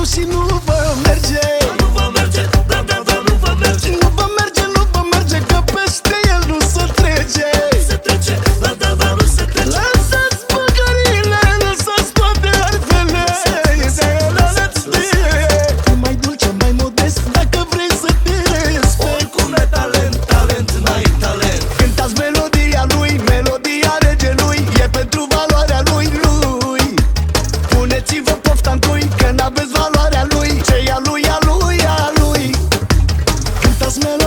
și nu vă merge. Nu vă merge, da, da, da, nu vă merge. Nu vă merge, nu vă merge, că peste el nu se trece. Se trece, da, da, da, nu se trece. Lăsați mâncările, lăsați toate arfele. E mai dulce, mai modest, dacă vrei să te respecti. Oricum ai talent, talent, n-ai talent. Cântați melodia lui, melodia regelui, e pentru valoarea lui. Puneți-vă pofta în cui, că n-aveți valoarea lui. Ce-i a lui, a lui, a lui. Cântați melodia